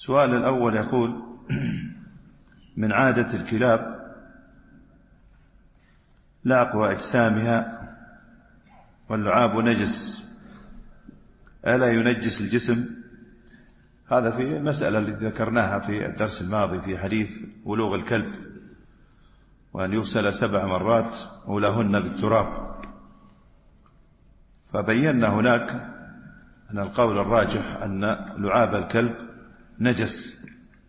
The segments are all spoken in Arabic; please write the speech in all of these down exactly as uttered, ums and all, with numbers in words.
السؤال الأول يقول: من عادة الكلاب لعق أجسامها واللعاب نجس، ألا ينجس الجسم؟ هذا في مسألة التي ذكرناها في الدرس الماضي في حديث ولوغ الكلب، وأن يغسل سبع مرات أولاهن بالتراب. فبينا هناك أن القول الراجح أن لعاب الكلب نجس.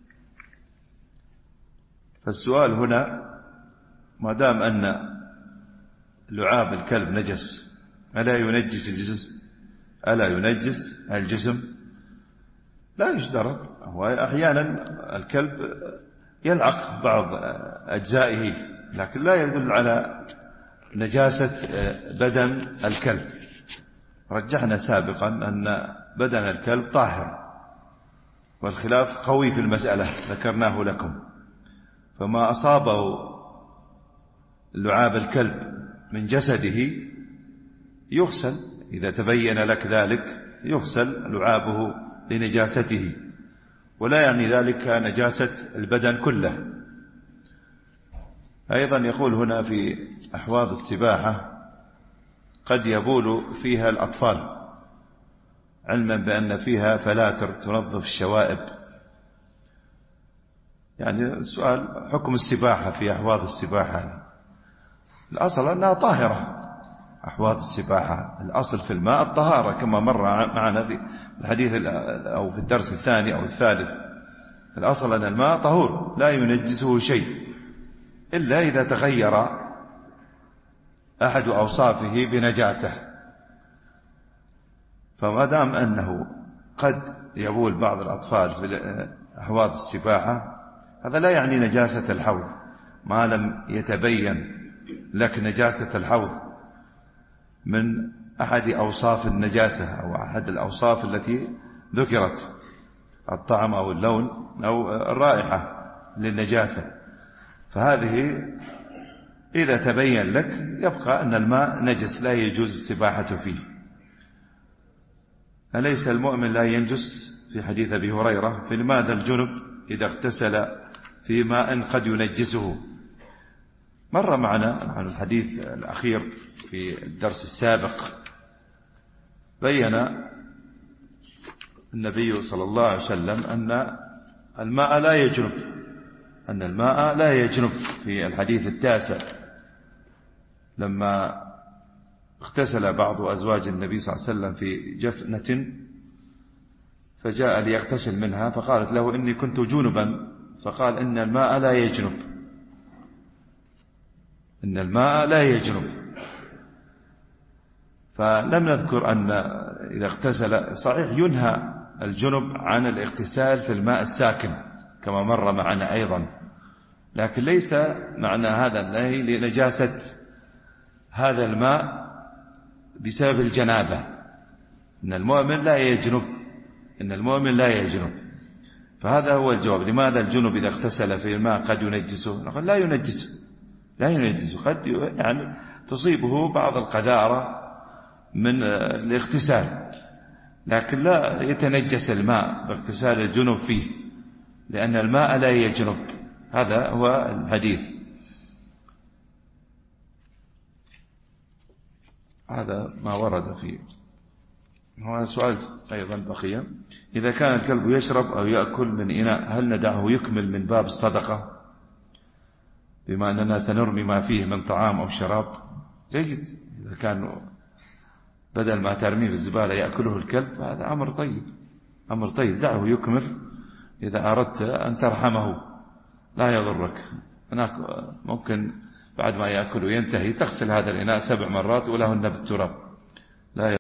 فالسؤال هنا: ما دام أن لعاب الكلب نجس ألا ينجس الجسم؟ ألا ينجس الجسم؟ لا يشترط. وأحيانا الكلب يلعق بعض أجزائه، لكن لا يدل على نجاسة بدن الكلب. رجحنا سابقا أن بدن الكلب طاهر، والخلاف قوي في المسألة ذكرناه لكم. فما أصابه لعاب الكلب من جسده يغسل، إذا تبين لك ذلك يغسل لعابه لنجاسته، ولا يعني ذلك نجاسة البدن كله. أيضا يقول هنا: في أحواض السباحة قد يبول فيها الأطفال، علما بأن فيها فلاتر تنظف الشوائب. يعني السؤال: حكم السباحة في أحواض السباحة؟ الأصل أنها طاهرة. أحواض السباحة الأصل في الماء الطهارة، كما مر معنا في الحديث أو في الدرس الثاني أو الثالث. الأصل أن الماء طهور لا ينجسه شيء، إلا إذا تغير أحد أوصافه بنجاسة. فما دام أنه قد يبول بعض الأطفال في أحواض السباحة، هذا لا يعني نجاسة الحوض، ما لم يتبين لك نجاسة الحوض من أحد أوصاف النجاسة أو أحد الأوصاف التي ذكرت، الطعم أو اللون أو الرائحة للنجاسة. فهذه إذا تبين لك يبقى أن الماء نجس لا يجوز السباحة فيه. أليس المؤمن لا ينجس في حديث أبي هريرة؟ فلماذا الجنب إذا اغتسل في ماء قد ينجسه؟ مر معنا عن الحديث الأخير في الدرس السابق، بيّن النبي صلى الله عليه وسلم أن الماء لا يجنب، أن الماء لا يجنب في الحديث التاسع، لما اغتسل بعض أزواج النبي صلى الله عليه وسلم في جفنة، فجاء ليغتسل منها، فقالت له: إني كنت جنبا. فقال: إن الماء لا يجنب، إن الماء لا يجنب. فلم نذكر أن إذا اغتسل، صحيح ينهى الجنب عن الاغتسال في الماء الساكن كما مر معنا أيضا، لكن ليس معنى هذا النهي لنجاسة هذا الماء بسبب الجنابة. إن المؤمن لا يجنب، إن المؤمن لا يجنب. فهذا هو الجواب. لماذا الجنب إذا اغتسل في الماء قد ينجسه؟ نقول: لا ينجسه، لا ينجسه، قد يعني تصيبه بعض القذارة من الاغتسال، لكن لا يتنجس الماء باغتسال الجنب فيه، لأن الماء لا يجنب. هذا هو الحديث. هذا ما ورد فيه. هذا سؤال أيضا بقي: إذا كان الكلب يشرب أو يأكل من إناء، هل ندعه يكمل من باب الصدقة بما أننا سنرمي ما فيه من طعام أو شراب؟ جيد، إذا كان بدل ما ترميه في الزبالة يأكله الكلب، هذا أمر طيب، أمر طيب، دعه يكمل. إذا أردت أن ترحمه لا يضرك، هناك ممكن بعد ما يأكل وينتهي تغسل هذا الإناء سبع مرات ولهن بالتراب، لا